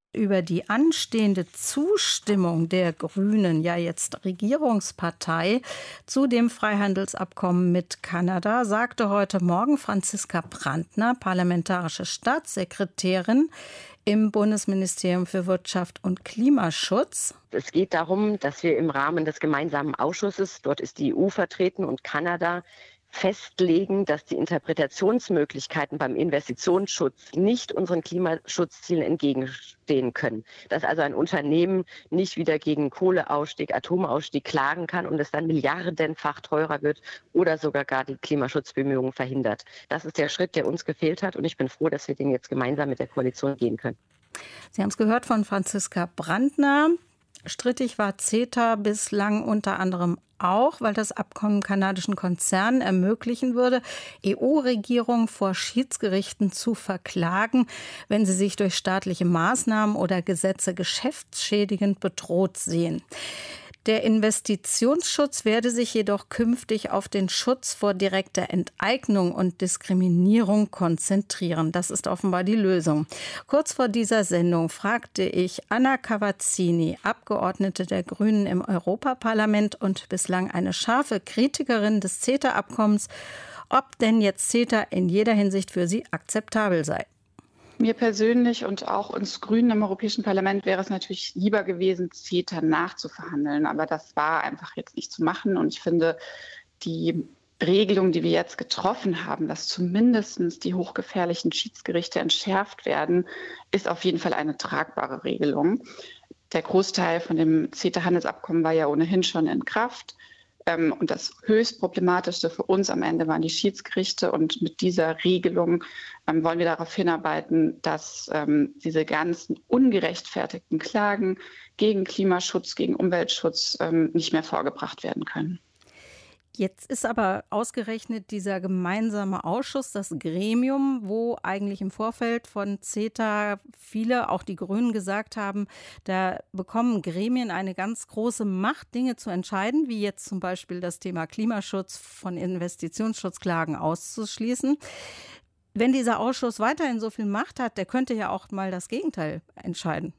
Über die anstehende Zustimmung der Grünen, ja jetzt Regierungspartei, zu dem Freihandelsabkommen mit Kanada, sagte heute Morgen Franziska Brantner, parlamentarische Staatssekretärin im Bundesministerium für Wirtschaft und Klimaschutz. Es geht darum, dass wir im Rahmen des gemeinsamen Ausschusses, dort ist die EU vertreten und Kanada, festlegen, dass die Interpretationsmöglichkeiten beim Investitionsschutz nicht unseren Klimaschutzzielen entgegenstehen können. Dass also ein Unternehmen nicht wieder gegen Kohleausstieg, Atomausstieg klagen kann und es dann milliardenfach teurer wird oder sogar gar die Klimaschutzbemühungen verhindert. Das ist der Schritt, der uns gefehlt hat und ich bin froh, dass wir den jetzt gemeinsam mit der Koalition gehen können. Sie haben es gehört von Franziska Brantner. Strittig war CETA bislang unter anderem auch, weil das Abkommen kanadischen Konzernen ermöglichen würde, EU-Regierungen vor Schiedsgerichten zu verklagen, wenn sie sich durch staatliche Maßnahmen oder Gesetze geschäftsschädigend bedroht sehen. Der Investitionsschutz werde sich jedoch künftig auf den Schutz vor direkter Enteignung und Diskriminierung konzentrieren. Das ist offenbar die Lösung. Kurz vor dieser Sendung fragte ich Anna Cavazzini, Abgeordnete der Grünen im Europaparlament und bislang eine scharfe Kritikerin des CETA-Abkommens, ob denn jetzt CETA in jeder Hinsicht für sie akzeptabel sei. Mir persönlich und auch uns Grünen im Europäischen Parlament wäre es natürlich lieber gewesen, CETA nachzuverhandeln. Aber das war einfach jetzt nicht zu machen. Und ich finde, die Regelung, die wir jetzt getroffen haben, dass zumindest die hochgefährlichen Schiedsgerichte entschärft werden, ist auf jeden Fall eine tragbare Regelung. Der Großteil von dem CETA-Handelsabkommen war ja ohnehin schon in Kraft. Und das höchst Problematischste für uns am Ende waren die Schiedsgerichte. Und mit dieser Regelung wollen wir darauf hinarbeiten, dass diese ganzen ungerechtfertigten Klagen gegen Klimaschutz, gegen Umweltschutz nicht mehr vorgebracht werden können. Jetzt ist aber ausgerechnet dieser gemeinsame Ausschuss, das Gremium, wo eigentlich im Vorfeld von CETA viele, auch die Grünen, gesagt haben, da bekommen Gremien eine ganz große Macht, Dinge zu entscheiden, wie jetzt zum Beispiel das Thema Klimaschutz von Investitionsschutzklagen auszuschließen. Wenn dieser Ausschuss weiterhin so viel Macht hat, der könnte ja auch mal das Gegenteil entscheiden.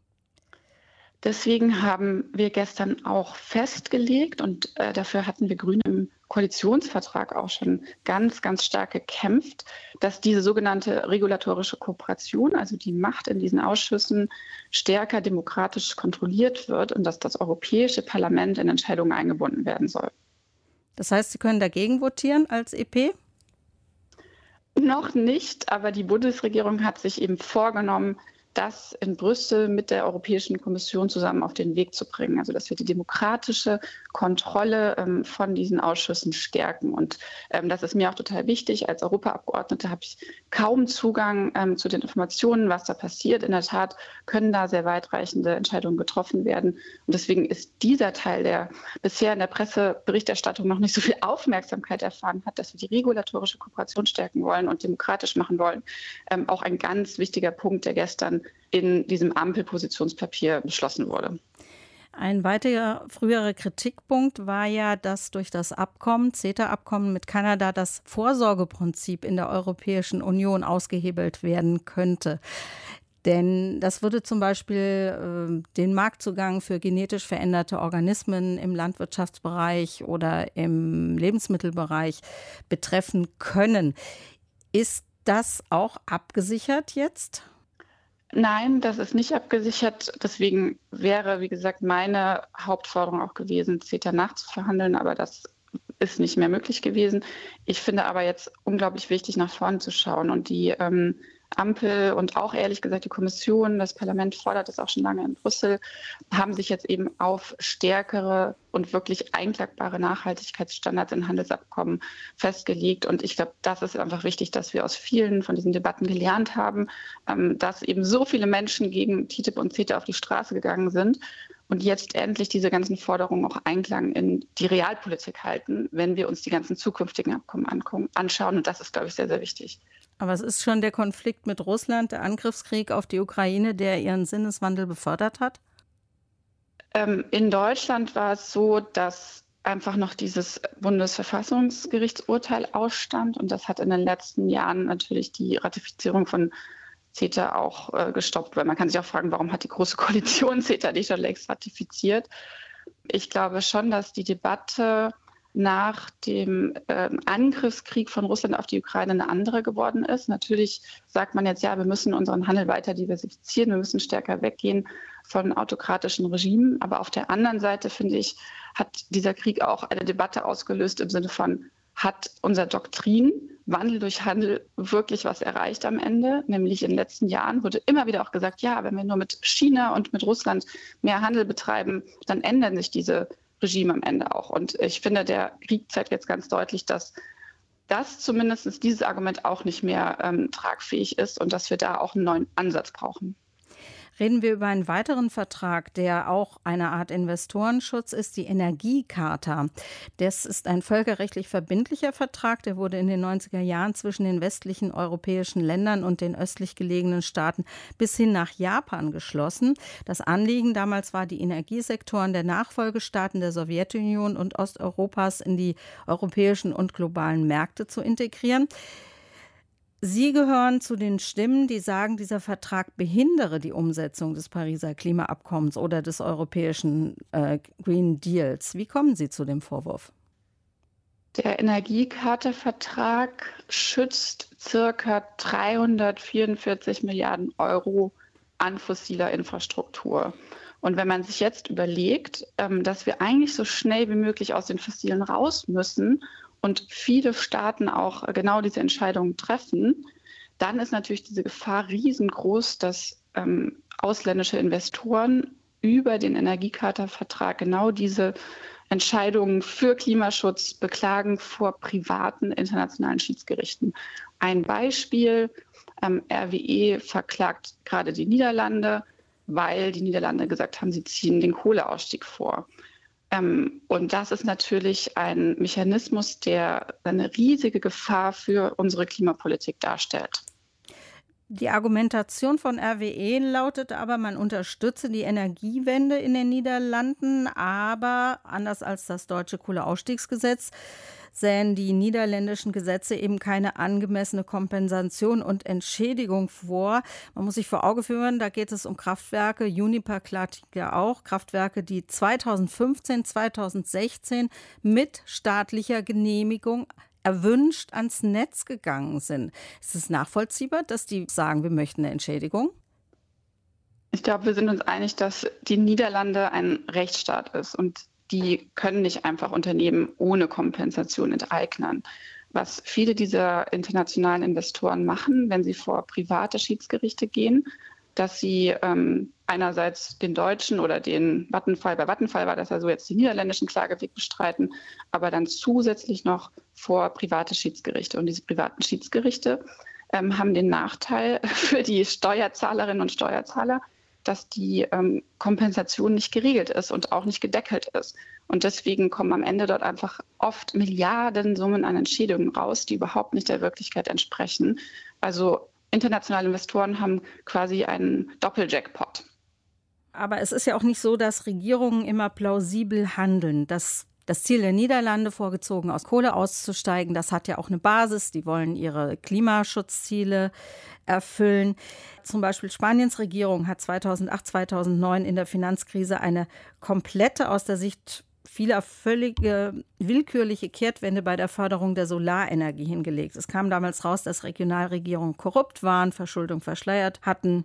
Deswegen haben wir gestern auch festgelegt und dafür hatten wir Grüne im Koalitionsvertrag auch schon ganz, ganz stark gekämpft, dass diese sogenannte regulatorische Kooperation, also die Macht in diesen Ausschüssen, stärker demokratisch kontrolliert wird und dass das Europäische Parlament in Entscheidungen eingebunden werden soll. Das heißt, Sie können dagegen votieren als EP? Noch nicht, aber die Bundesregierung hat sich eben vorgenommen, das in Brüssel mit der Europäischen Kommission zusammen auf den Weg zu bringen. Also dass wir die demokratische Kontrolle von diesen Ausschüssen stärken. Und das ist mir auch total wichtig. Als Europaabgeordnete habe ich kaum Zugang zu den Informationen, was da passiert. In der Tat können da sehr weitreichende Entscheidungen getroffen werden. Und deswegen ist dieser Teil, der bisher in der Presseberichterstattung noch nicht so viel Aufmerksamkeit erfahren hat, dass wir die regulatorische Kooperation stärken wollen und demokratisch machen wollen, auch ein ganz wichtiger Punkt, der gestern in diesem Ampelpositionspapier beschlossen wurde. Ein weiterer früherer Kritikpunkt war ja, dass durch das Abkommen, CETA-Abkommen mit Kanada, das Vorsorgeprinzip in der Europäischen Union ausgehebelt werden könnte. Denn das würde zum Beispiel den Marktzugang für genetisch veränderte Organismen im Landwirtschaftsbereich oder im Lebensmittelbereich betreffen können. Ist das auch abgesichert jetzt? Nein, das ist nicht abgesichert. Deswegen wäre, wie gesagt, meine Hauptforderung auch gewesen, CETA nachzuverhandeln. Aber das ist nicht mehr möglich gewesen. Ich finde aber jetzt unglaublich wichtig, nach vorne zu schauen. Und die Ampel und auch ehrlich gesagt die Kommission, das Parlament fordert es auch schon lange in Brüssel, haben sich jetzt eben auf stärkere und wirklich einklagbare Nachhaltigkeitsstandards in Handelsabkommen festgelegt. Und ich glaube, das ist einfach wichtig, dass wir aus vielen von diesen Debatten gelernt haben, dass eben so viele Menschen gegen TTIP und CETA auf die Straße gegangen sind und jetzt endlich diese ganzen Forderungen auch Einklang in die Realpolitik halten, wenn wir uns die ganzen zukünftigen Abkommen anschauen. Und das ist, glaube ich, sehr, sehr wichtig. Aber es ist schon der Konflikt mit Russland, der Angriffskrieg auf die Ukraine, der ihren Sinneswandel befördert hat? In Deutschland war es so, dass einfach noch dieses Bundesverfassungsgerichtsurteil ausstand. Und das hat in den letzten Jahren natürlich die Ratifizierung von CETA auch gestoppt, weil man kann sich auch fragen, warum hat die Große Koalition CETA nicht schon längst ratifiziert. Ich glaube schon, dass die Debatte nach dem Angriffskrieg von Russland auf die Ukraine eine andere geworden ist. Natürlich sagt man jetzt, ja, wir müssen unseren Handel weiter diversifizieren, wir müssen stärker weggehen von autokratischen Regimen. Aber auf der anderen Seite, finde ich, hat dieser Krieg auch eine Debatte ausgelöst im Sinne von, hat unser Doktrin Wandel durch Handel wirklich was erreicht am Ende? Nämlich in den letzten Jahren wurde immer wieder auch gesagt, ja, wenn wir nur mit China und mit Russland mehr Handel betreiben, dann ändern sich diese Regime am Ende auch. Und ich finde, der Krieg zeigt jetzt ganz deutlich, dass zumindest dieses Argument auch nicht mehr tragfähig ist und dass wir da auch einen neuen Ansatz brauchen. Reden wir über einen weiteren Vertrag, der auch eine Art Investorenschutz ist, die Energiecharta. Das ist ein völkerrechtlich verbindlicher Vertrag, der wurde in den 90er Jahren zwischen den westlichen europäischen Ländern und den östlich gelegenen Staaten bis hin nach Japan geschlossen. Das Anliegen damals war, die Energiesektoren der Nachfolgestaaten der Sowjetunion und Osteuropas in die europäischen und globalen Märkte zu integrieren. Sie gehören zu den Stimmen, die sagen, dieser Vertrag behindere die Umsetzung des Pariser Klimaabkommens oder des europäischen Green Deals. Wie kommen Sie zu dem Vorwurf? Der Energiecharta-Vertrag schützt ca. 344 Milliarden Euro an fossiler Infrastruktur. Und wenn man sich jetzt überlegt, dass wir eigentlich so schnell wie möglich aus den Fossilen raus müssen und viele Staaten auch genau diese Entscheidungen treffen, dann ist natürlich diese Gefahr riesengroß, dass ausländische Investoren über den Energiecharta-Vertrag genau diese Entscheidungen für Klimaschutz beklagen vor privaten internationalen Schiedsgerichten. Ein Beispiel, RWE verklagt gerade die Niederlande, weil die Niederlande gesagt haben, sie ziehen den Kohleausstieg vor. Und das ist natürlich ein Mechanismus, der eine riesige Gefahr für unsere Klimapolitik darstellt. Die Argumentation von RWE lautet aber, man unterstütze die Energiewende in den Niederlanden, aber anders als das deutsche Kohleausstiegsgesetz sähen die niederländischen Gesetze eben keine angemessene Kompensation und Entschädigung vor. Man muss sich vor Augen führen, da geht es um Kraftwerke, Uniper klagt ja auch, Kraftwerke, die 2015, 2016 mit staatlicher Genehmigung erwünscht ans Netz gegangen sind. Ist es nachvollziehbar, dass die sagen, wir möchten eine Entschädigung? Ich glaube, wir sind uns einig, dass die Niederlande ein Rechtsstaat ist und die können nicht einfach Unternehmen ohne Kompensation enteignen. Was viele dieser internationalen Investoren machen, wenn sie vor private Schiedsgerichte gehen, dass sie einerseits den deutschen oder den Vattenfall, bei Vattenfall war das ja so, jetzt den niederländischen Klageweg bestreiten, aber dann zusätzlich noch vor private Schiedsgerichte. Und diese privaten Schiedsgerichte haben den Nachteil für die Steuerzahlerinnen und Steuerzahler, dass die Kompensation nicht geregelt ist und auch nicht gedeckelt ist. Und deswegen kommen am Ende dort einfach oft Milliardensummen an Entschädigungen raus, die überhaupt nicht der Wirklichkeit entsprechen. Also internationale Investoren haben quasi einen Doppeljackpot. Aber es ist ja auch nicht so, dass Regierungen immer plausibel handeln. Das Ziel der Niederlande, vorgezogen aus Kohle auszusteigen, das hat ja auch eine Basis. Die wollen ihre Klimaschutzziele erfüllen. Zum Beispiel Spaniens Regierung hat 2008, 2009 in der Finanzkrise eine komplette, aus der Sicht vieler völlige willkürliche Kehrtwende bei der Förderung der Solarenergie hingelegt. Es kam damals raus, dass Regionalregierungen korrupt waren, Verschuldung verschleiert hatten.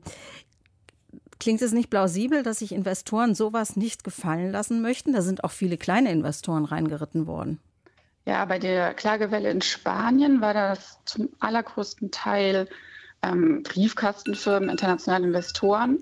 Klingt es nicht plausibel, dass sich Investoren sowas nicht gefallen lassen möchten? Da sind auch viele kleine Investoren reingeritten worden. Ja, bei der Klagewelle in Spanien war das zum allergrößten Teil Briefkastenfirmen, internationale Investoren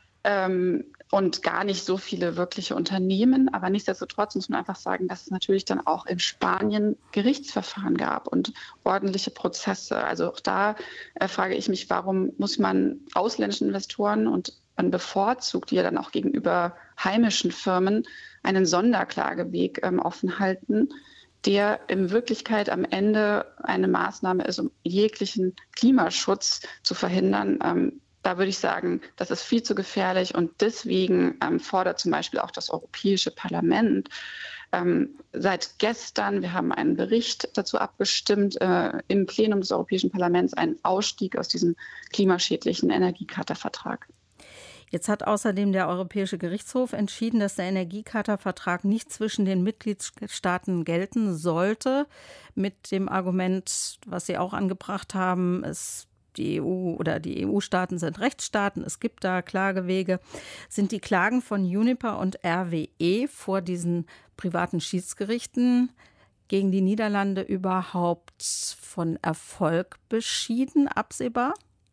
und gar nicht so viele wirkliche Unternehmen. Aber nichtsdestotrotz muss man einfach sagen, dass es natürlich dann auch in Spanien Gerichtsverfahren gab und ordentliche Prozesse. Also auch da frage ich mich, warum muss man ausländischen Investoren und man bevorzugt die ja dann auch gegenüber heimischen Firmen einen Sonderklageweg offen halten, der in Wirklichkeit am Ende eine Maßnahme ist, um jeglichen Klimaschutz zu verhindern, Da würde ich sagen, das ist viel zu gefährlich und deswegen fordert zum Beispiel auch das Europäische Parlament seit gestern, wir haben einen Bericht dazu abgestimmt, im Plenum des Europäischen Parlaments einen Ausstieg aus diesem klimaschädlichen Energiecharta-Vertrag. Jetzt hat außerdem der Europäische Gerichtshof entschieden, dass der Energiecharta-Vertrag nicht zwischen den Mitgliedstaaten gelten sollte, mit dem Argument, was Sie auch angebracht haben, die EU oder die EU-Staaten sind Rechtsstaaten, es gibt da Klagewege. Sind die Klagen von Uniper und RWE vor diesen privaten Schiedsgerichten gegen die Niederlande überhaupt von Erfolg beschieden, absehbar?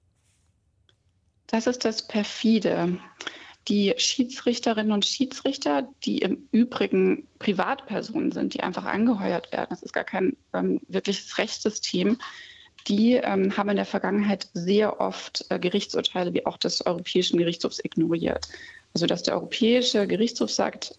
Das ist das Perfide. Die Schiedsrichterinnen und Schiedsrichter, die im Übrigen Privatpersonen sind, die einfach angeheuert werden, das ist gar kein wirkliches Rechtssystem, die haben in der Vergangenheit sehr oft Gerichtsurteile wie auch des Europäischen Gerichtshofs ignoriert. Also dass der Europäische Gerichtshof sagt,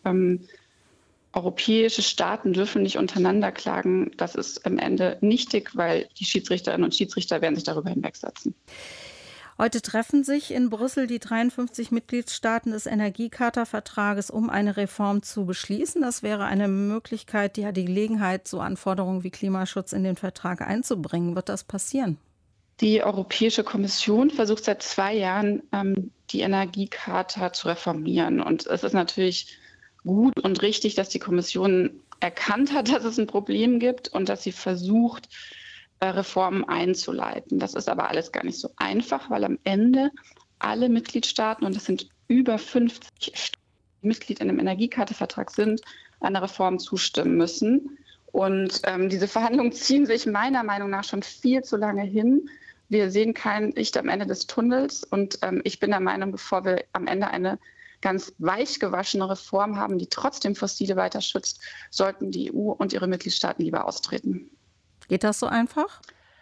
europäische Staaten dürfen nicht untereinander klagen, das ist am Ende nichtig, weil die Schiedsrichterinnen und Schiedsrichter werden sich darüber hinwegsetzen. Heute treffen sich in Brüssel die 53 Mitgliedstaaten des Energiecharta-Vertrages, um eine Reform zu beschließen. Das wäre eine Möglichkeit, die hat die Gelegenheit, so Anforderungen wie Klimaschutz in den Vertrag einzubringen. Wird das passieren? Die Europäische Kommission versucht seit 2 Jahren, die Energiecharta zu reformieren. Und es ist natürlich gut und richtig, dass die Kommission erkannt hat, dass es ein Problem gibt und dass sie versucht, Reformen einzuleiten. Das ist aber alles gar nicht so einfach, weil am Ende alle Mitgliedstaaten, und das sind über 50 Mitglied in dem Energiecharta-Vertrag sind, einer Reform zustimmen müssen. Und diese Verhandlungen ziehen sich meiner Meinung nach schon viel zu lange hin. Wir sehen kein Licht am Ende des Tunnels. Und ich bin der Meinung, bevor wir am Ende eine ganz weich gewaschene Reform haben, die trotzdem Fossile weiter schützt, sollten die EU und ihre Mitgliedstaaten lieber austreten. Geht das so einfach?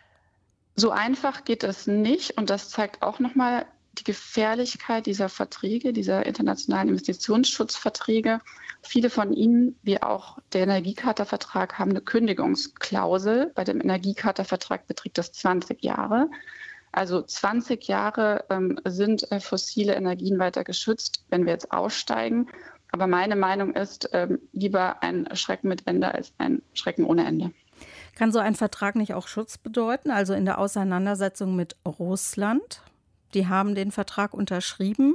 So einfach geht es nicht. Und das zeigt auch nochmal die Gefährlichkeit dieser Verträge, dieser internationalen Investitionsschutzverträge. Viele von ihnen, wie auch der Energiecharta-Vertrag, haben eine Kündigungsklausel. Bei dem Energiecharta-Vertrag beträgt das 20 Jahre. Also 20 Jahre sind fossile Energien weiter geschützt, wenn wir jetzt aussteigen. Aber meine Meinung ist, lieber ein Schrecken mit Ende als ein Schrecken ohne Ende. Kann so ein Vertrag nicht auch Schutz bedeuten, also in der Auseinandersetzung mit Russland? Die haben den Vertrag unterschrieben.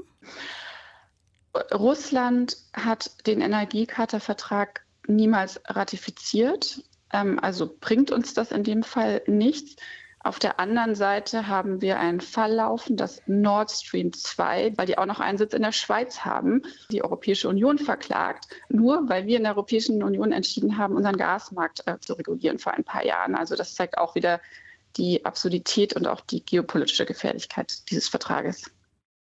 Russland hat den Energiecharta-Vertrag niemals ratifiziert. Also bringt uns das in dem Fall nichts. Auf der anderen Seite haben wir einen Fall laufen, das Nord Stream 2, weil die auch noch einen Sitz in der Schweiz haben, die Europäische Union verklagt, nur weil wir in der Europäischen Union entschieden haben, unseren Gasmarkt zu regulieren vor ein paar Jahren. Also das zeigt auch wieder die Absurdität und auch die geopolitische Gefährlichkeit dieses Vertrages.